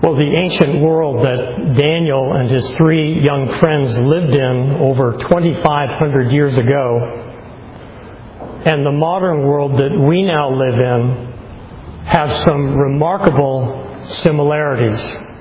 Well, the ancient world that Daniel and his three young friends lived in over 2,500 years ago, and the modern world that we now live in, have some remarkable similarities.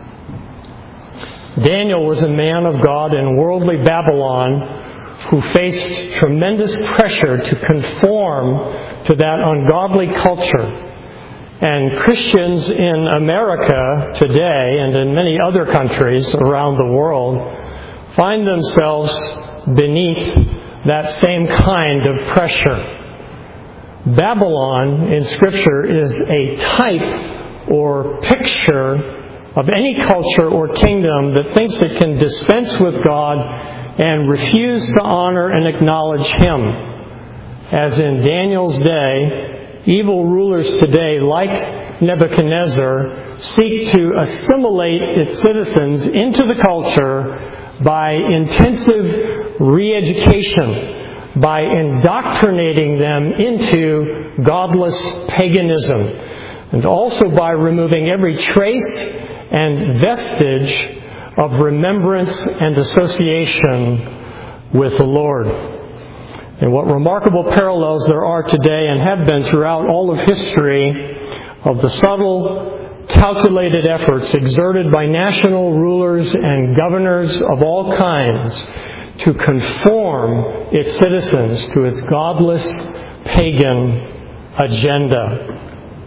Daniel was a man of God in worldly Babylon who faced tremendous pressure to conform to that ungodly culture. And Christians in America today and in many other countries around the world find themselves beneath that same kind of pressure. Babylon in Scripture is a type or picture of any culture or kingdom that thinks it can dispense with God and refuse to honor and acknowledge Him. As in Daniel's day, evil rulers today, like Nebuchadnezzar, seek to assimilate its citizens into the culture by intensive re-education, by indoctrinating them into godless paganism, and also by removing every trace and vestige of remembrance and association with the Lord. And what remarkable parallels there are today and have been throughout all of history of the subtle, calculated efforts exerted by national rulers and governors of all kinds to conform its citizens to its godless, pagan agenda.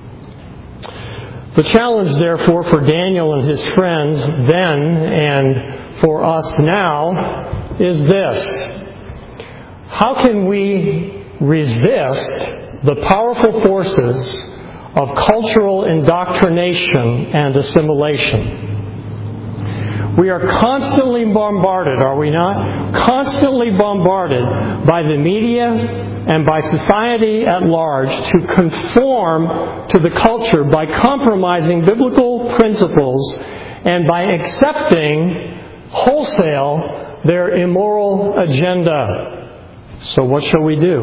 The challenge, therefore, for Daniel and his friends then and for us now is this. How can we resist the powerful forces of cultural indoctrination and assimilation? We are constantly bombarded, are we not? Constantly bombarded by the media and by society at large to conform to the culture by compromising biblical principles and by accepting wholesale their immoral agenda. So what shall we do?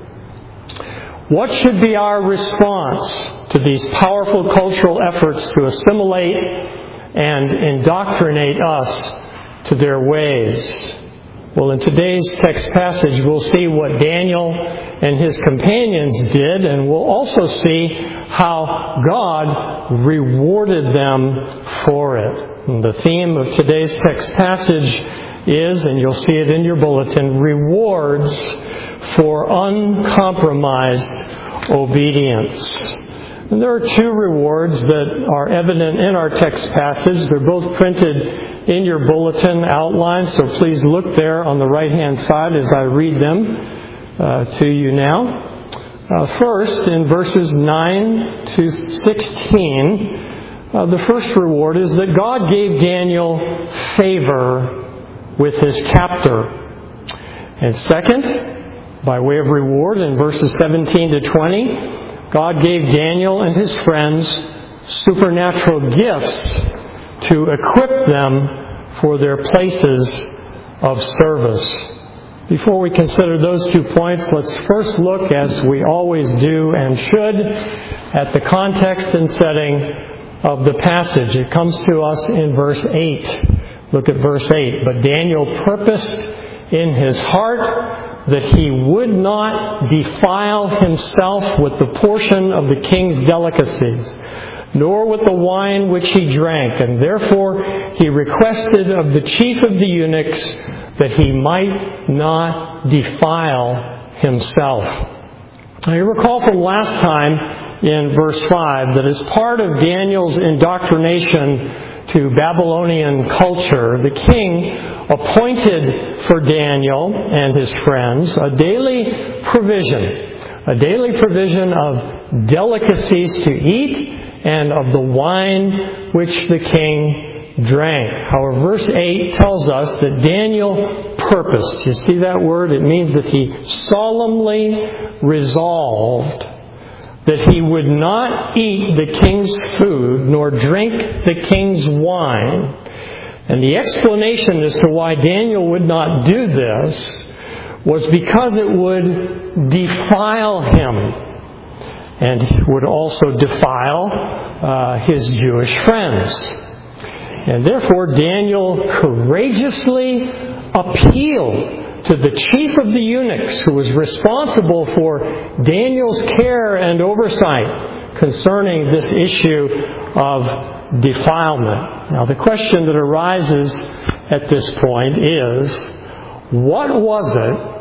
What should be our response to these powerful cultural efforts to assimilate and indoctrinate us to their ways? Well, in today's text passage, we'll see what Daniel and his companions did, and we'll also see how God rewarded them for it. And the theme of today's text passage is, and you'll see it in your bulletin, rewards for uncompromised obedience. And there are two rewards that are evident in our text passage. They're both printed in your bulletin outline, so please look there on the right-hand side as I read them to you now. First, in verses 9 to 16, the first reward is that God gave Daniel favor with his captor. And second, by way of reward, in verses 17 to 20, God gave Daniel and his friends supernatural gifts to equip them for their places of service. Before we consider those 2 points, let's first look, as we always do and should, at the context and setting of the passage. It comes to us in verse 8. Look at verse 8. But Daniel purposed in his heart that he would not defile himself with the portion of the king's delicacies, nor with the wine which he drank. And therefore he requested of the chief of the eunuchs that he might not defile himself. Now you recall from last time in verse 5 that as part of Daniel's indoctrination to Babylonian culture, the king appointed for Daniel and his friends a daily provision of delicacies to eat and of the wine which the king drank. However, verse 8 tells us that Daniel purposed. You see that word? It means that he solemnly resolved that he would not eat the king's food nor drink the king's wine. And the explanation as to why Daniel would not do this was because it would defile him and would also defile his Jewish friends. And therefore Daniel courageously appealed to the chief of the eunuchs, who was responsible for Daniel's care and oversight concerning this issue of defilement. Now the question that arises at this point is, what was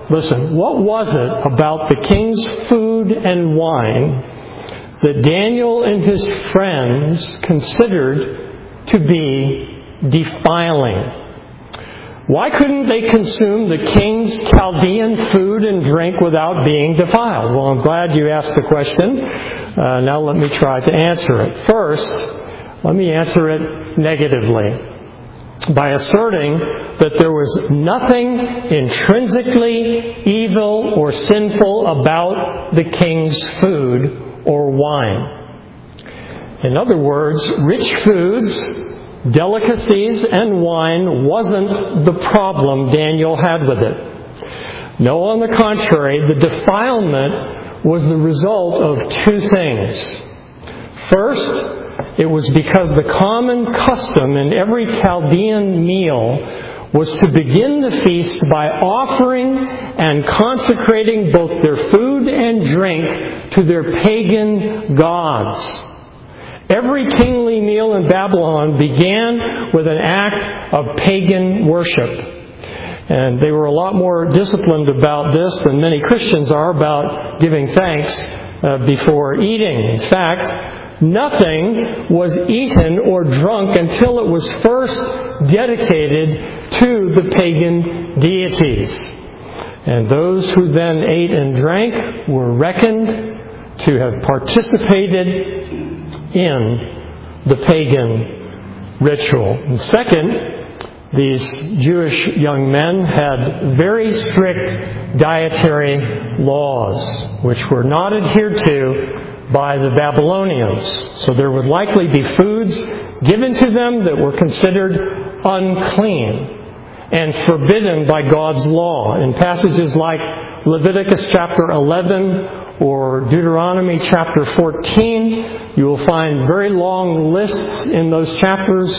it about the king's food and wine that Daniel and his friends considered to be defiling? Why couldn't they consume the king's Chaldean food and drink without being defiled? Well, I'm glad you asked the question. Now let me try to answer it. First, let me answer it negatively by asserting that there was nothing intrinsically evil or sinful about the king's food or wine. In other words, rich foods, delicacies, and wine wasn't the problem Daniel had with it. No, on the contrary, the defilement was the result of two things. First, it was because the common custom in every Chaldean meal was to begin the feast by offering and consecrating both their food and drink to their pagan gods. Every kingly meal in Babylon began with an act of pagan worship. And they were a lot more disciplined about this than many Christians are about giving thanks before eating. In fact, nothing was eaten or drunk until it was first dedicated to the pagan deities. And those who then ate and drank were reckoned to have participated in the pagan ritual. And second, these Jewish young men had very strict dietary laws, which were not adhered to by the Babylonians. So there would likely be foods given to them that were considered unclean and forbidden by God's law. In passages like Leviticus chapter 11 or Deuteronomy chapter 14, you will find very long lists in those chapters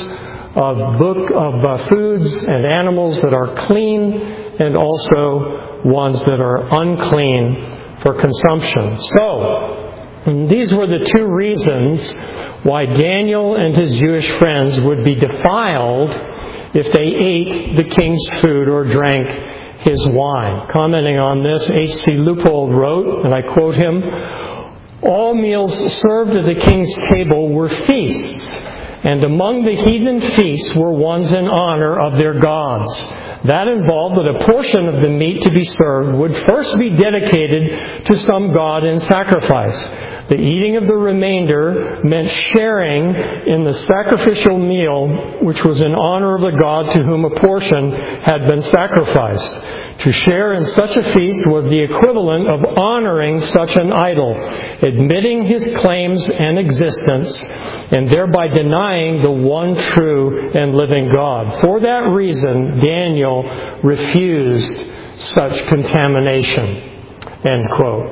of foods and animals that are clean and also ones that are unclean for consumption. So, these were the two reasons why Daniel and his Jewish friends would be defiled if they ate the king's food or drank his wine. Commenting on this, H.C. Leupold wrote, and I quote him, "All meals served at the king's table were feasts, and among the heathen feasts were ones in honor of their gods. That involved that a portion of the meat to be served would first be dedicated to some god in sacrifice. The eating of the remainder meant sharing in the sacrificial meal, which was in honor of the god to whom a portion had been sacrificed. To share in such a feast was the equivalent of honoring such an idol, admitting his claims and existence, and thereby denying the one true and living God. For that reason, Daniel refused such contamination." End quote.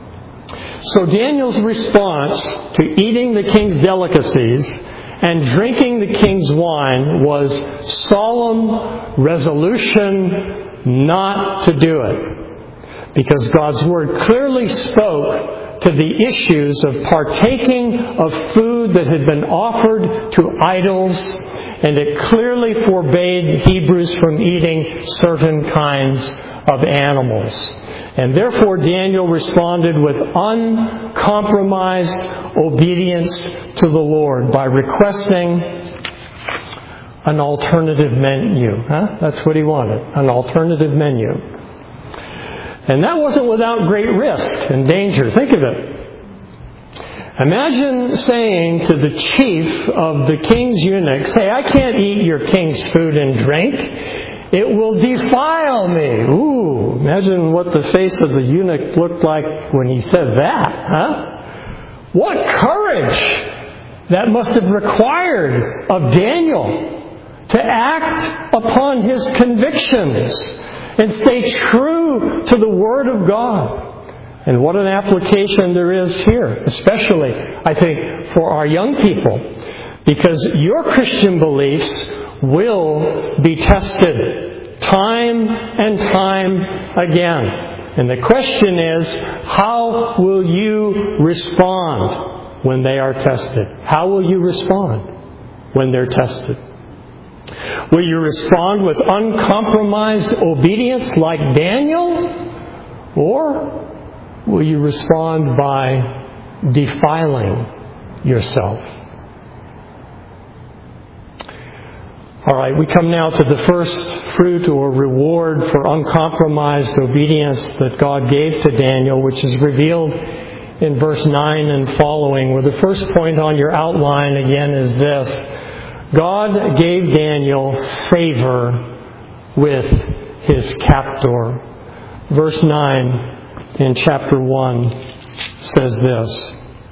So Daniel's response to eating the king's delicacies and drinking the king's wine was solemn resolution not to do it. Because God's Word clearly spoke to the issues of partaking of food that had been offered to idols, and it clearly forbade Hebrews from eating certain kinds of animals. And therefore Daniel responded with uncompromised obedience to the Lord by requesting an alternative menu. That's what he wanted, an alternative menu. And that wasn't without great risk and danger. Think of it. Imagine saying to the chief of the king's eunuchs, "Hey, I can't eat your king's food and drink. It will defile me." Ooh, imagine what the face of the eunuch looked like when he said that, What courage that must have required of Daniel to act upon his convictions and stay true to the Word of God. And what an application there is here, especially, I think, for our young people. Because your Christian beliefs will be tested time and time again. And the question is, how will you respond when they are tested? How will you respond when they're tested? Will you respond with uncompromised obedience like Daniel? Or will you respond by defiling yourself? All right, we come now to the first fruit or reward for uncompromised obedience that God gave to Daniel, which is revealed in verse 9 and following, where the first point on your outline again is this. God gave Daniel favor with his captor. Verse 9 in chapter 1 says this.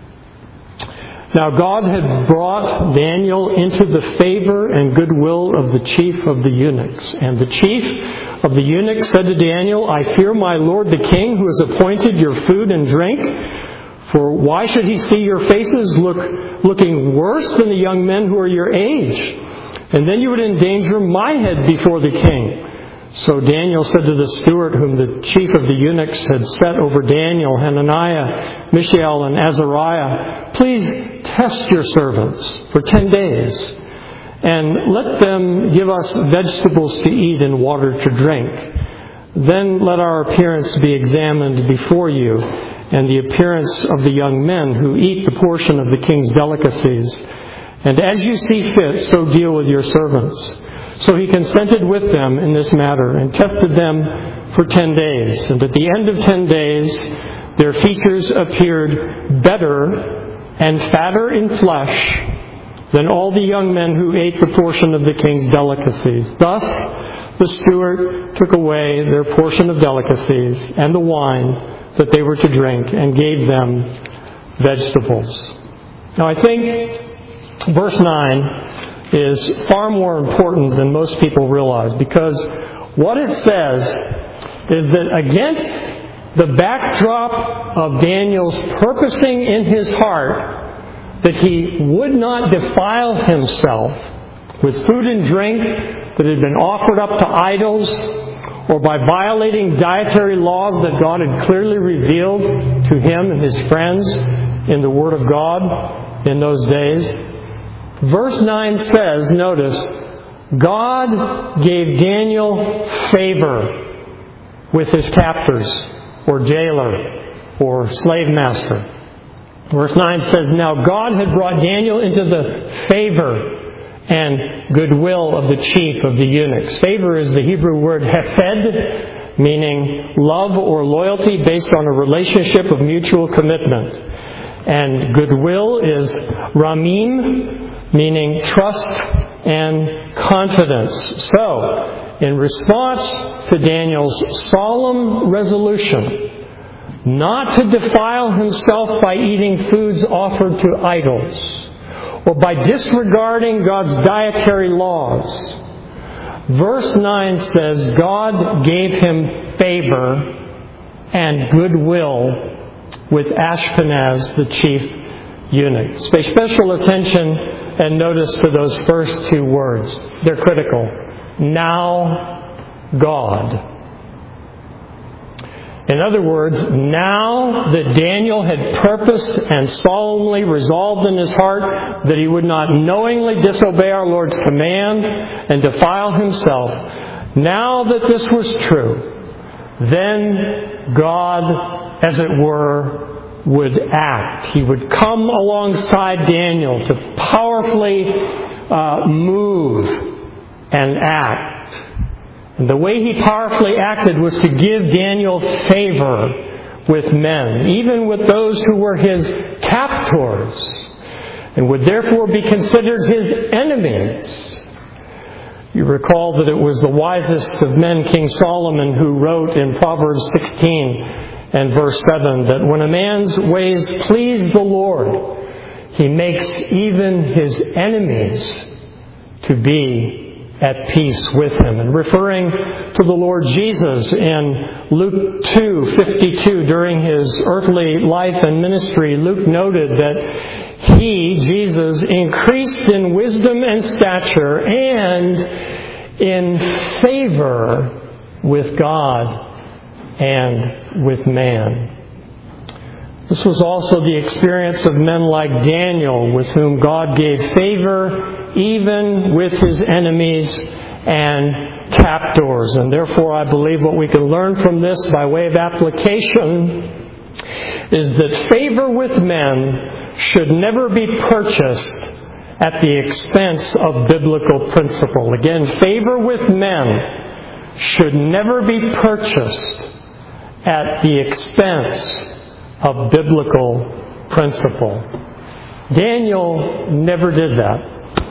Now God had brought Daniel into the favor and goodwill of the chief of the eunuchs. And the chief of the eunuchs said to Daniel, I fear my lord the king, who has appointed your food and drink. For why should he see your faces looking worse than the young men who are your age? And then you would endanger my head before the king. So Daniel said to the steward whom the chief of the eunuchs had set over Daniel, Hananiah, Mishael, and Azariah, please test your servants for 10 days, and let them give us vegetables to eat and water to drink. Then let our appearance be examined before you, and the appearance of the young men who eat the portion of the king's delicacies. And as you see fit, so deal with your servants. So he consented with them in this matter and tested them for 10 days. And at the end of 10 days, their features appeared better and fatter in flesh than all the young men who ate the portion of the king's delicacies. Thus, the steward took away their portion of delicacies and the wine that they were to drink and gave them vegetables. Now, I think verse 9 is far more important than most people realize, because what it says is that against the backdrop of Daniel's purposing in his heart that he would not defile himself with food and drink that had been offered up to idols, or by violating dietary laws that God had clearly revealed to him and his friends in the Word of God in those days. Verse 9 says, notice, God gave Daniel favor with his captors, or jailer, or slave master. Verse 9 says, now God had brought Daniel into the favor and goodwill of the chief of the eunuchs. Favor is the Hebrew word hesed, meaning love or loyalty based on a relationship of mutual commitment. And goodwill is ramim, meaning trust and confidence. So, in response to Daniel's solemn resolution not to defile himself by eating foods offered to idols, or by disregarding God's dietary laws, verse 9 says God gave him favor and goodwill with Ashpenaz, the chief eunuch. Pay special attention and notice to those first two words. They're critical. Now God. In other words, now that Daniel had purposed and solemnly resolved in his heart that he would not knowingly disobey our Lord's command and defile himself, now that this was true, then God, as it were, would act. He would come alongside Daniel to powerfully move and act. And the way he powerfully acted was to give Daniel favor with men, even with those who were his captors, and would therefore be considered his enemies. You recall that it was the wisest of men, King Solomon, who wrote in Proverbs 16 and verse 7 that when a man's ways please the Lord, he makes even his enemies to be at peace with him. And referring to the Lord Jesus in Luke 2:52, during his earthly life and ministry, Luke noted that he, Jesus, increased in wisdom and stature and in favor with God and with man. This was also the experience of men like Daniel, with whom God gave favor even with his enemies and captors. And therefore, I believe what we can learn from this by way of application is that favor with men should never be purchased at the expense of biblical principle. Again, favor with men should never be purchased at the expense of biblical principle. Daniel never did that.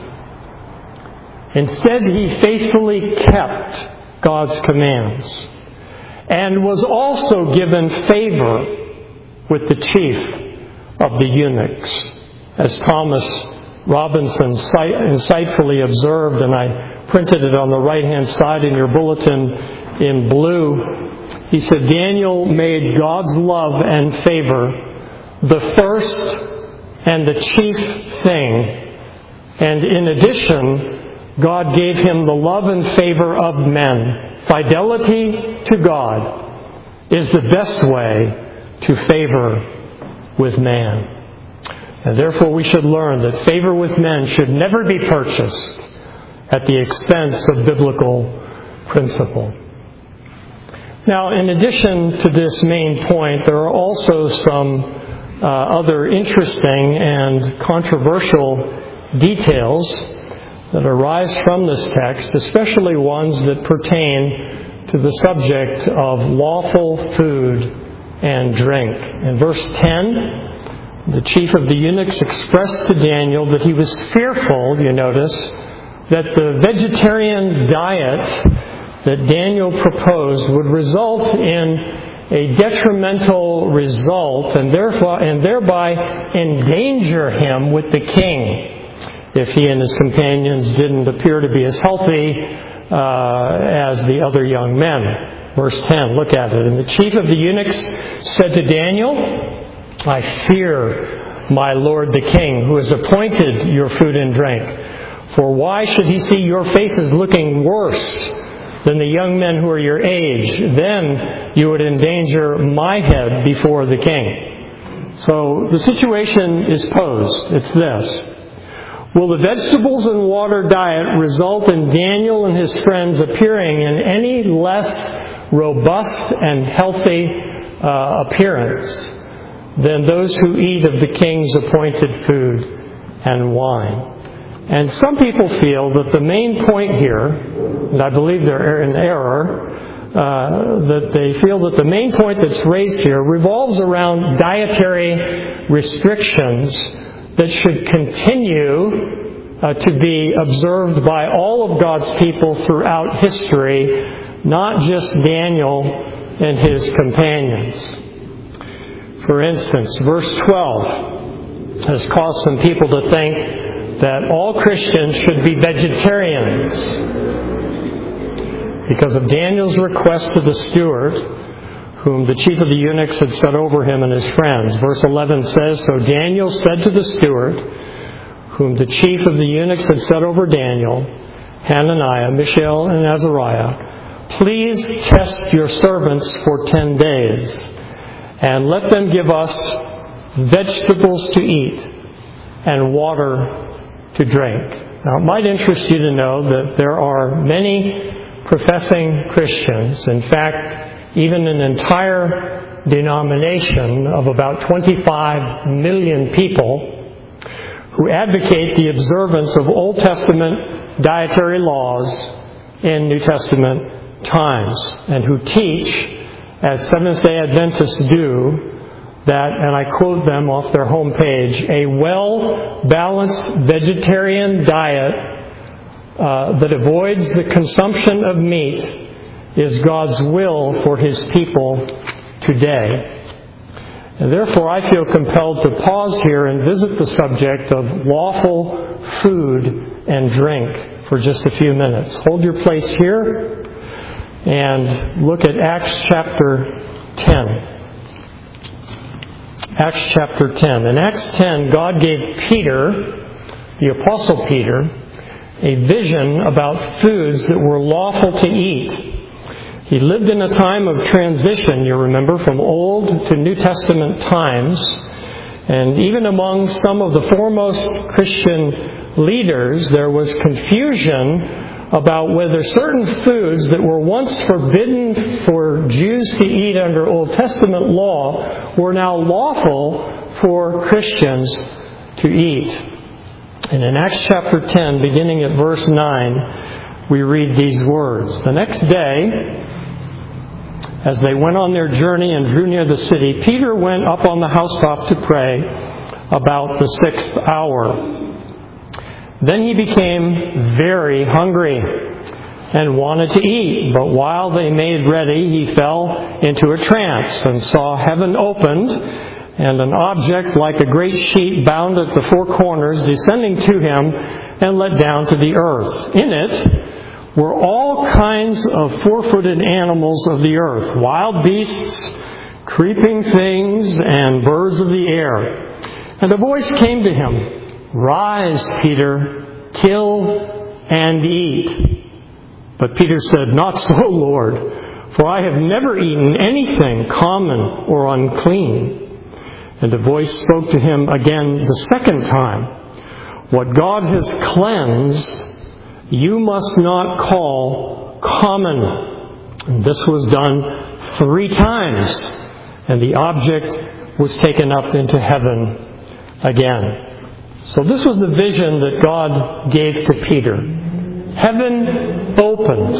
Instead, he faithfully kept God's commands and was also given favor with the chief of the eunuchs. As Thomas Robinson insightfully observed, and I printed it on the right-hand side in your bulletin in blue, he said, Daniel made God's love and favor the first and the chief thing. And in addition, God gave him the love and favor of men. Fidelity to God is the best way to favor with man. And therefore we should learn that favor with men should never be purchased at the expense of biblical principle. Now, in addition to this main point, there are also some other interesting and controversial details that arise from this text, especially ones that pertain to the subject of lawful food and drink. In verse 10, the chief of the eunuchs expressed to Daniel that he was fearful, you notice, that the vegetarian diet that Daniel proposed would result in a detrimental result and thereby endanger him with the king if he and his companions didn't appear to be as healthy as the other young men. Verse 10, look at it. And the chief of the eunuchs said to Daniel, I fear my lord the king, who has appointed your food and drink. For why should he see your faces looking worse than the young men who are your age? Then you would endanger my head before the king. So the situation is posed. It's this. Will the vegetables and water diet result in Daniel and his friends appearing in any less robust and healthy appearance than those who eat of the king's appointed food and wine? And some people feel that the main point here, and I believe they're in error, that they feel that the main point that's raised here revolves around dietary restrictions that should continue to be observed by all of God's people throughout history, not just Daniel and his companions. For instance, verse 12 has caused some people to think that all Christians should be vegetarians because of Daniel's request to the steward, whom the chief of the eunuchs had set over him and his friends. Verse 11 says, So Daniel said to the steward, whom the chief of the eunuchs had set over Daniel, Hananiah, Mishael, and Azariah, Please test your servants for 10 days, and let them give us vegetables to eat and water to drink. Now, it might interest you to know that there are many professing Christians, in fact, even an entire denomination of about 25 million people, who advocate the observance of Old Testament dietary laws in New Testament times, and who teach, as Seventh-day Adventists do, that, and I quote them off their homepage, a well-balanced vegetarian diet that avoids the consumption of meat is God's will for His people today. And therefore, I feel compelled to pause here and visit the subject of lawful food and drink for just a few minutes. Hold your place here and look at Acts chapter 10. Acts chapter 10. In Acts 10, God gave Peter, the Apostle Peter, a vision about foods that were lawful to eat. He lived in a time of transition, you remember, from Old to New Testament times. And even among some of the foremost Christian leaders, there was confusion about whether certain foods that were once forbidden for Jews to eat under Old Testament law were now lawful for Christians to eat. And in Acts chapter 10, beginning at verse 9, we read these words. The next day, as they went on their journey and drew near the city, Peter went up on the housetop to pray about the 6th hour. Then he became very hungry and wanted to eat. But while they made ready, he fell into a trance and saw heaven opened and an object like a great sheet bound at the four corners descending to him and let down to the earth. In it were all kinds of four-footed animals of the earth, wild beasts, creeping things, and birds of the air. And a voice came to him, "Rise, Peter, kill and eat." But Peter said, "Not so, Lord, for I have never eaten anything common or unclean." And a voice spoke to him again the second time, "What God has cleansed, you must not call common." And this was done 3 times, and the object was taken up into heaven again. So this was the vision that God gave to Peter. Heaven opened,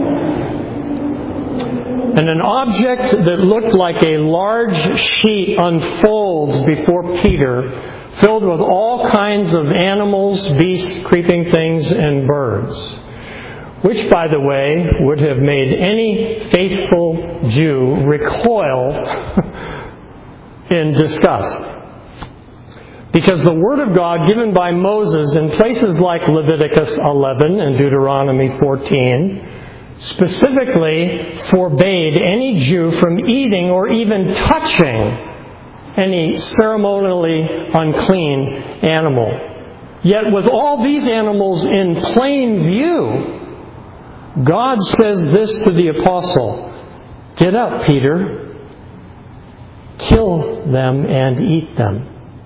and an object that looked like a large sheet unfolds before Peter, filled with all kinds of animals, beasts, creeping things, and birds. Which, by the way, would have made any faithful Jew recoil in disgust. Because the Word of God given by Moses in places like Leviticus 11 and Deuteronomy 14 specifically forbade any Jew from eating or even touching any ceremonially unclean animal. Yet with all these animals in plain view, God says this to the apostle, "Get up, Peter, kill them and eat them."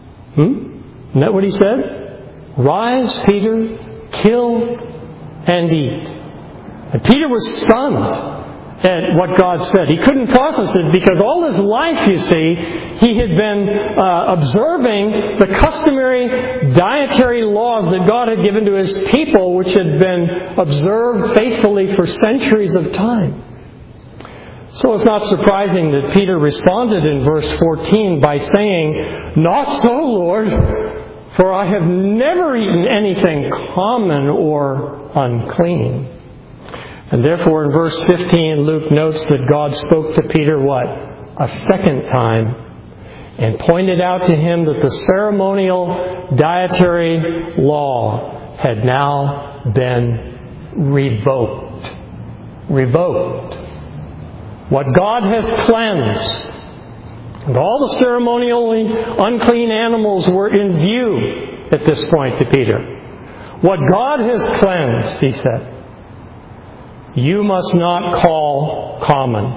Isn't that what he said? "Rise, Peter, kill and eat." And Peter was stunned at what God said. He couldn't process it because all his life, you see, he had been observing the customary dietary laws that God had given to His people, which had been observed faithfully for centuries of time. So it's not surprising that Peter responded in verse 14 by saying, "Not so, Lord, for I have never eaten anything common or unclean." And therefore in verse 15, Luke notes that God spoke to Peter what? A second time, and pointed out to him that the ceremonial dietary law had now been revoked. Revoked. What God has cleansed, and all the ceremonially unclean animals were in view at this point to Peter. What God has cleansed, he said, you must not call common.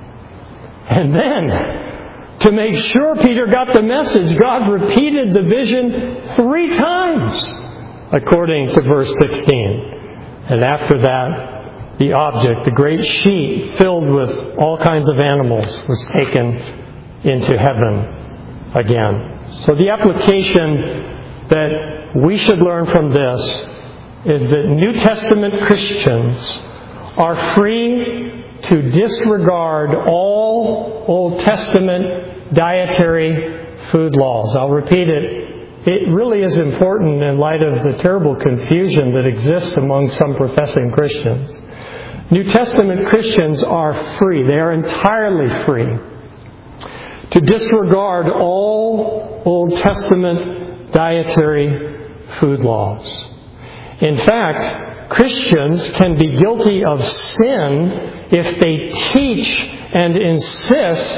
And then, to make sure Peter got the message, God repeated the vision 3 times, according to verse 16. And after that, the object, the great sheet filled with all kinds of animals, was taken into heaven again. So the application that we should learn from this is that New Testament Christians are free to disregard all Old Testament dietary food laws. I'll repeat it. It really is important in light of the terrible confusion that exists among some professing Christians. New Testament Christians are free. They are entirely free to disregard all Old Testament dietary food laws. In fact, Christians can be guilty of sin if they teach and insist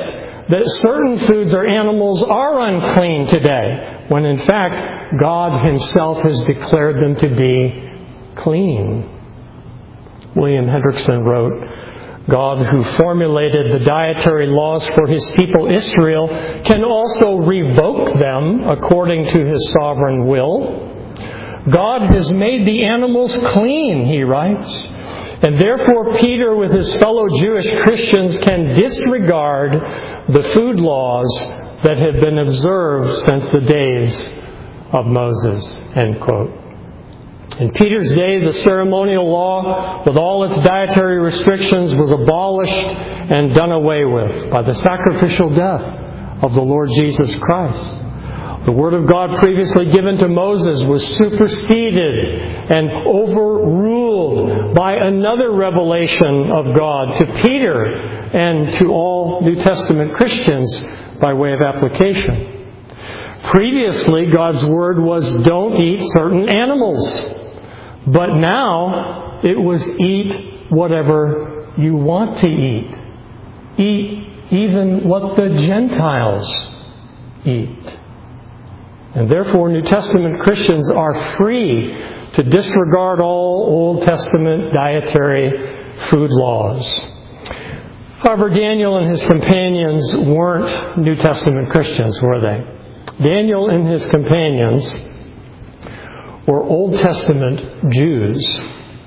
that certain foods or animals are unclean today, when in fact God Himself has declared them to be clean. William Hendrickson wrote, God, who formulated the dietary laws for His people Israel, can also revoke them according to His sovereign will. God has made the animals clean, he writes, and therefore Peter with his fellow Jewish Christians can disregard the food laws that have been observed since the days of Moses, end quote. In Peter's day, the ceremonial law, with all its dietary restrictions, was abolished and done away with by the sacrificial death of the Lord Jesus Christ. The Word of God previously given to Moses was superseded and overruled by another revelation of God to Peter and to all New Testament Christians by way of application. Previously, God's Word was, don't eat certain animals. But now, it was eat whatever you want to eat. Eat even what the Gentiles eat. And therefore, New Testament Christians are free to disregard all Old Testament dietary food laws. However, Daniel and his companions weren't New Testament Christians, were they? Daniel and his companions were Old Testament Jews.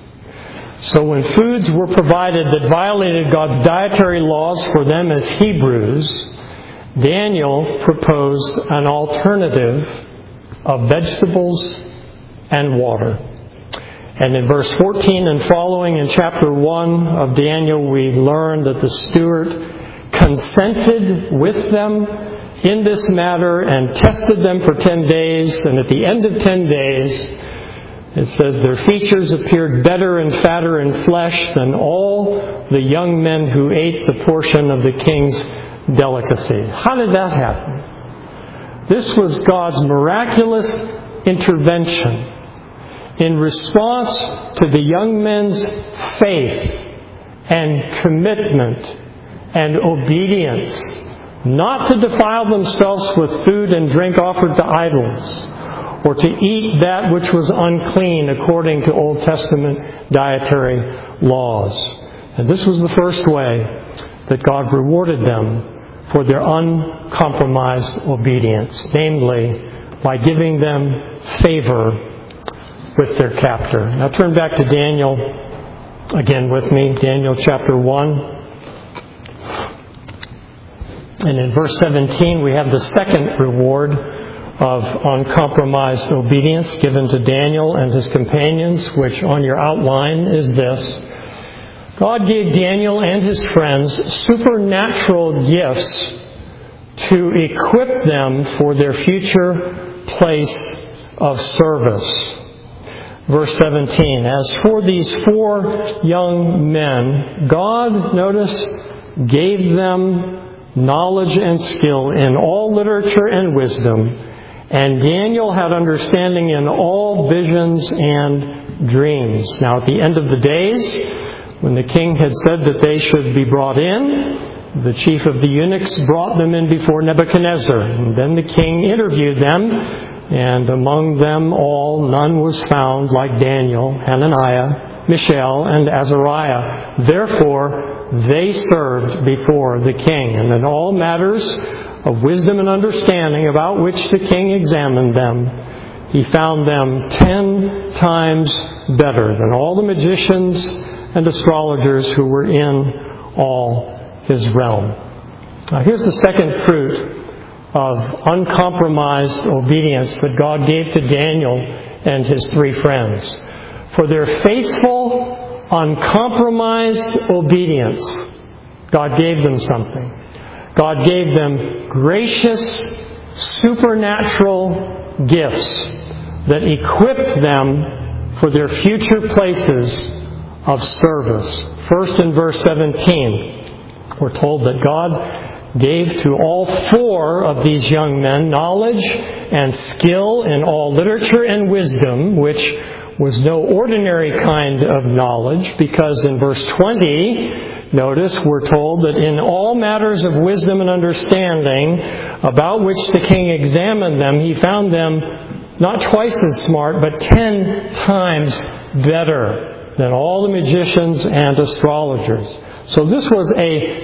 So when foods were provided that violated God's dietary laws for them as Hebrews, Daniel proposed an alternative of vegetables and water. And in verse 14 and following in chapter 1 of Daniel, we learn that the steward consented with them in this matter and tested them for 10 days. And at the end of 10 days, it says their features appeared better and fatter in flesh than all the young men who ate the portion of the king's delicacy. How did that happen? This was God's miraculous intervention in response to the young men's faith and commitment and obedience, not to defile themselves with food and drink offered to idols, or to eat that which was unclean according to Old Testament dietary laws. And this was the first way that God rewarded them for their uncompromised obedience, namely by giving them favor with their captor. Now turn back to Daniel again with me, Daniel chapter 1. And in verse 17 we have the second reward of uncompromised obedience given to Daniel and his companions, which on your outline is this. God gave Daniel and his friends supernatural gifts to equip them for their future place of service. Verse 17, as for these 4 young men, God, notice, gave them knowledge and skill in all literature and wisdom, and Daniel had understanding in all visions and dreams. Now at the end of the days, when the king had said that they should be brought in, the chief of the eunuchs brought them in before Nebuchadnezzar. And then the king interviewed them, and among them all none was found like Daniel, Hananiah, Mishael, and Azariah. Therefore they served before the king. And in all matters of wisdom and understanding about which the king examined them, he found them 10 times better than all the magicians and astrologers who were in all his realm. Now here's the second fruit of uncompromised obedience that God gave to Daniel and his 3 friends. For their faithful, uncompromised obedience, God gave them something. God gave them gracious, supernatural gifts that equipped them for their future places of service. First in verse 17, we're told that God gave to all 4 of these young men knowledge and skill in all literature and wisdom, which was no ordinary kind of knowledge, because in verse 20, notice, we're told that in all matters of wisdom and understanding, about which the king examined them, he found them not twice as smart, but 10 times better than all the magicians and astrologers. So this was a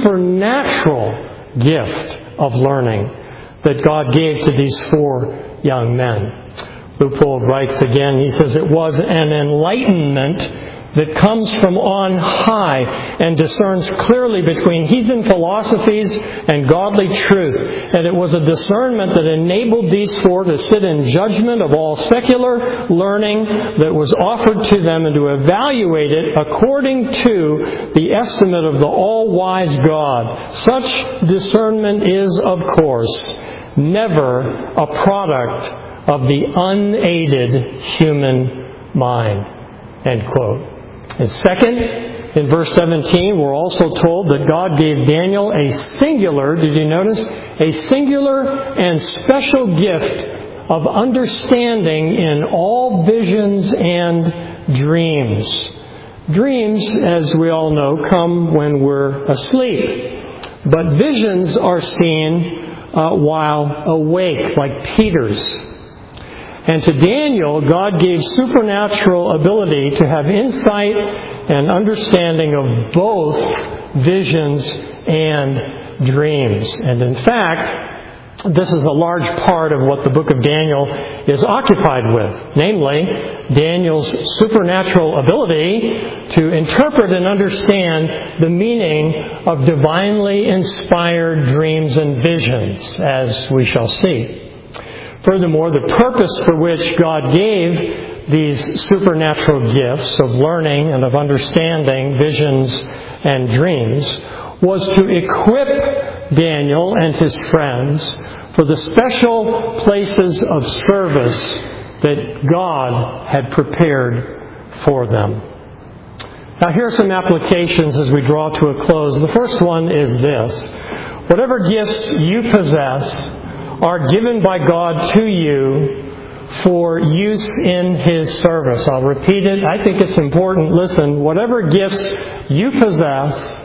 supernatural gift of learning that God gave to these 4 young men. Leupold writes again, he says, it was an enlightenment that comes from on high and discerns clearly between heathen philosophies and godly truth. And it was a discernment that enabled these 4 to sit in judgment of all secular learning that was offered to them and to evaluate it according to the estimate of the all-wise God. Such discernment is, of course, never a product of the unaided human mind. End quote. And second, in verse 17, we're also told that God gave Daniel a singular, did you notice? A singular and special gift of understanding in all visions and dreams. Dreams, as we all know, come when we're asleep. But visions are seen while awake, like Peter's. And to Daniel, God gave supernatural ability to have insight and understanding of both visions and dreams. And in fact, this is a large part of what the book of Daniel is occupied with. Namely, Daniel's supernatural ability to interpret and understand the meaning of divinely inspired dreams and visions, as we shall see. Furthermore, the purpose for which God gave these supernatural gifts of learning and of understanding visions and dreams was to equip Daniel and his friends for the special places of service that God had prepared for them. Now, here are some applications as we draw to a close. The first one is this. Whatever gifts you possess are given by God to you for use in His service. I'll repeat it. I think it's important. Listen, whatever gifts you possess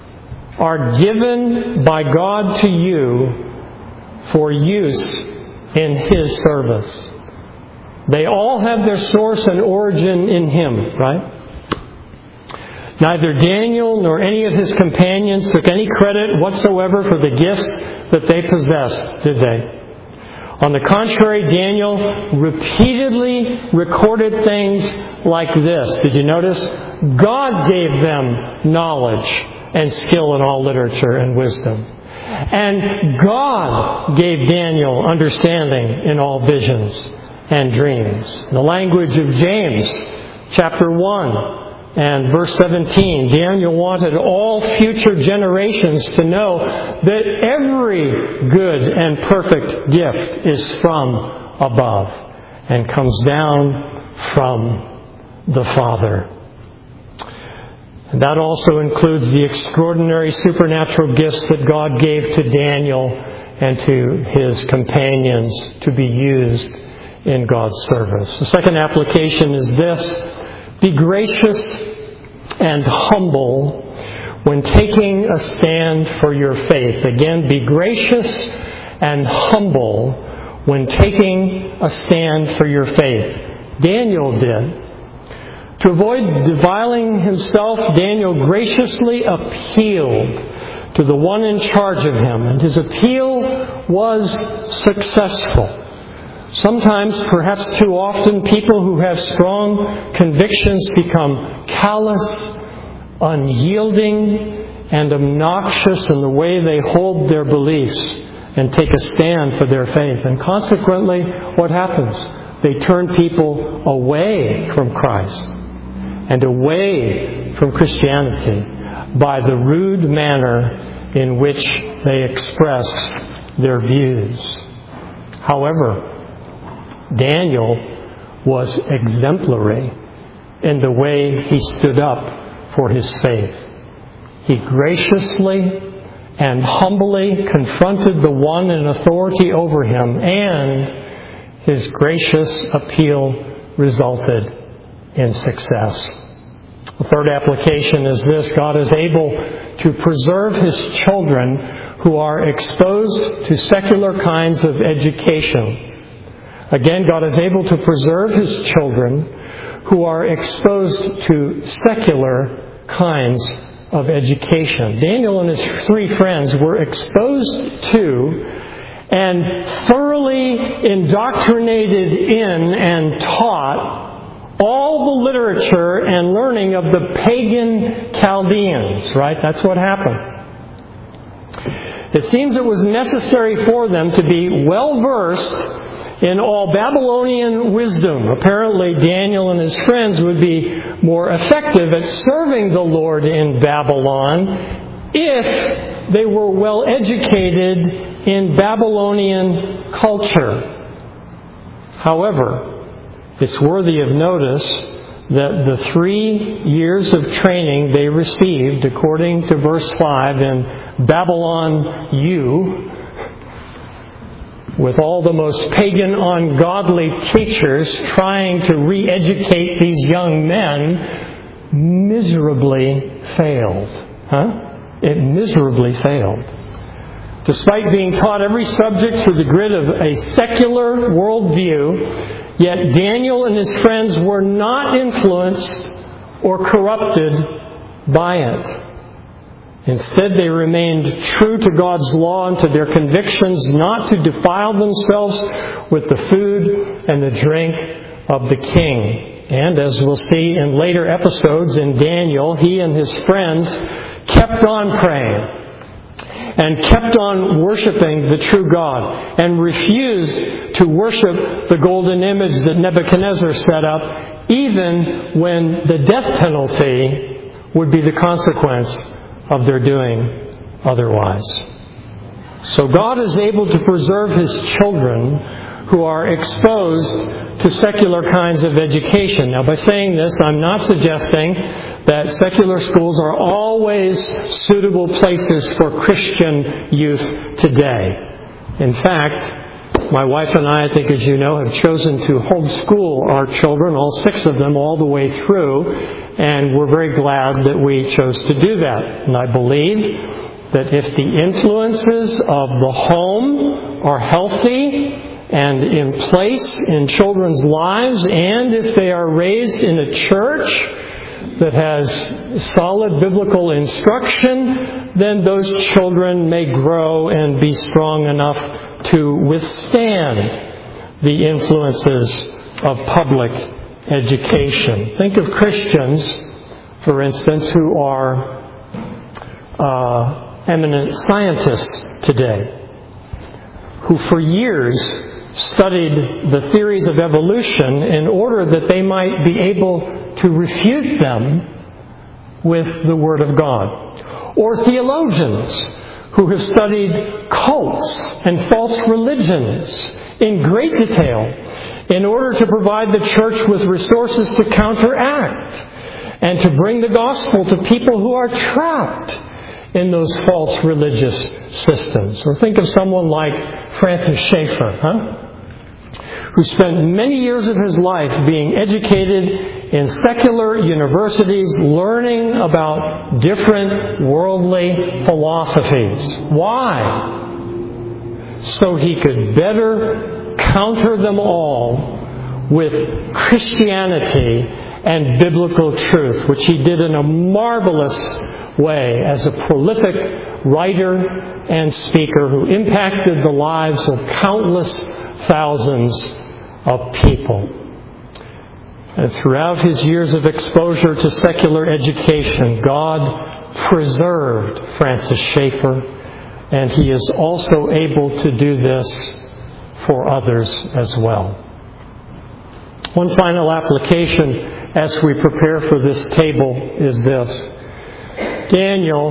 are given by God to you for use in His service. They all have their source and origin in Him, right? Neither Daniel nor any of his companions took any credit whatsoever for the gifts that they possessed, did they? On the contrary, Daniel repeatedly recorded things like this. Did you notice? God gave them knowledge and skill in all literature and wisdom. And God gave Daniel understanding in all visions and dreams. In the language of James, chapter 1, and verse 17, Daniel wanted all future generations to know that every good and perfect gift is from above and comes down from the Father. And that also includes the extraordinary supernatural gifts that God gave to Daniel and to his companions to be used in God's service. The second application is this. Be gracious and humble when taking a stand for your faith. Again, be gracious and humble when taking a stand for your faith. Daniel did. To avoid defiling himself, Daniel graciously appealed to the one in charge of him, and his appeal was successful. Sometimes, perhaps too often, people who have strong convictions become callous, unyielding, and obnoxious in the way they hold their beliefs and take a stand for their faith. And consequently, what happens? They turn people away from Christ and away from Christianity by the rude manner in which they express their views. However, Daniel was exemplary in the way he stood up for his faith. He graciously and humbly confronted the one in authority over him, and his gracious appeal resulted in success. The third application is this: God is able to preserve His children who are exposed to secular kinds of education. Again, God is able to preserve His children who are exposed to secular kinds of education. Daniel and his 3 friends were exposed to and thoroughly indoctrinated in and taught all the literature and learning of the pagan Chaldeans, right? That's what happened. It seems it was necessary for them to be well-versed in all Babylonian wisdom. Apparently, Daniel and his friends would be more effective at serving the Lord in Babylon if they were well educated in Babylonian culture. However, it's worthy of notice that the 3 years of training they received, according to verse 5 in Babylon U, with all the most pagan, ungodly teachers trying to re-educate these young men, miserably failed. It miserably failed. Despite being taught every subject through the grid of a secular worldview, yet Daniel and his friends were not influenced or corrupted by it. Instead, they remained true to God's law and to their convictions not to defile themselves with the food and the drink of the king. And as we'll see in later episodes in Daniel, he and his friends kept on praying and kept on worshiping the true God and refused to worship the golden image that Nebuchadnezzar set up, even when the death penalty would be the consequence of their doing otherwise. So God is able to preserve His children who are exposed to secular kinds of education. Now, by saying this, I'm not suggesting that secular schools are always suitable places for Christian youth today. In fact, my wife and I think, as you know, have chosen to homeschool our children, all 6 of them, all the way through, and we're very glad that we chose to do that. And I believe that if the influences of the home are healthy and in place in children's lives, and if they are raised in a church that has solid biblical instruction, then those children may grow and be strong enough to withstand the influences of public education. Think of Christians, for instance, who are eminent scientists today, who for years studied the theories of evolution in order that they might be able to refute them with the Word of God. Or theologians who have studied cults and false religions in great detail in order to provide the church with resources to counteract and to bring the gospel to people who are trapped in those false religious systems. Or think of someone like Francis Schaeffer, who spent many years of his life being educated in secular universities, learning about different worldly philosophies. Why? So he could better counter them all with Christianity and biblical truth, which he did in a marvelous way as a prolific writer and speaker who impacted the lives of countless thousands of people. And throughout his years of exposure to secular education, God preserved Francis Schaeffer, and He is also able to do this for others as well. One final application as we prepare for this table is this. Daniel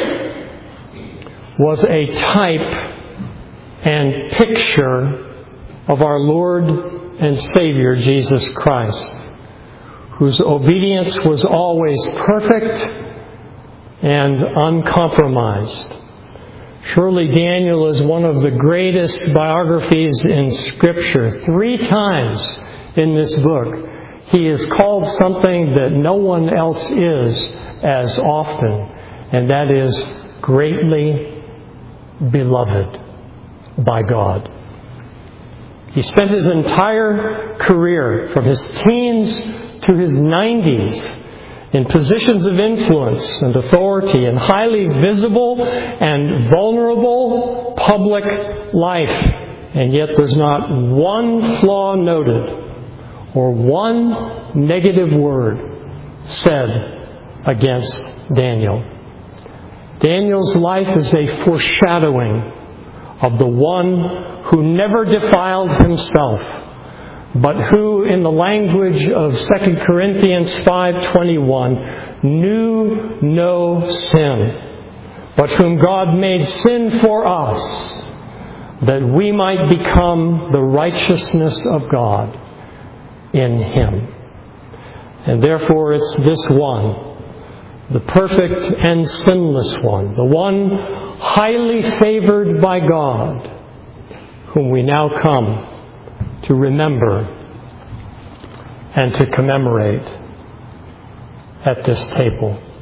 was a type and picture of our Lord and Savior Jesus Christ, whose obedience was always perfect and uncompromised. Surely Daniel is one of the greatest biographies in Scripture. 3 times in this book, he is called something that no one else is as often, and that is greatly beloved by God. He spent his entire career, from his teens to his 90s, in positions of influence and authority, in highly visible and vulnerable public life. And yet there's not one flaw noted or one negative word said against Daniel. Daniel's life is a foreshadowing of the one who never defiled himself, but who, in the language of 2 Corinthians 5:21, knew no sin, but whom God made sin for us, that we might become the righteousness of God in him. And therefore it's this one, the perfect and sinless one, the one highly favored by God, whom we now come to remember and to commemorate at this table.